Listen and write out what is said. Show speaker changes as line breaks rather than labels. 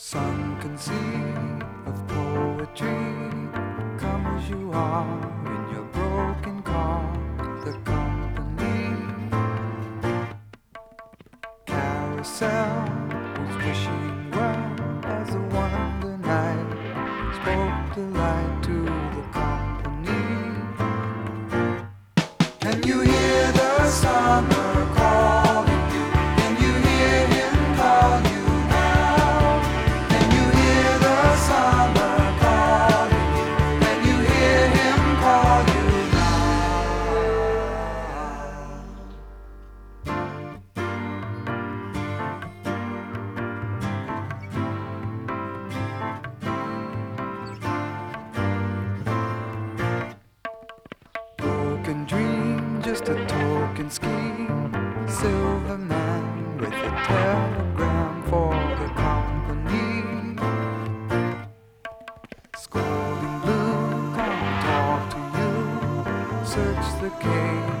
Sunken sea of poetry, come as you are in your broken car. The company carousel was wishing well as the wonder night spoke the light to the company. Can you hear the summer calling you? Can you hear him call you now? Can you hear the summer calling you? Can you hear him call you now? Broken dream, just a token scheme. Silver man with a telegram for the company. Scolding blue, come talk to you. Search the cave.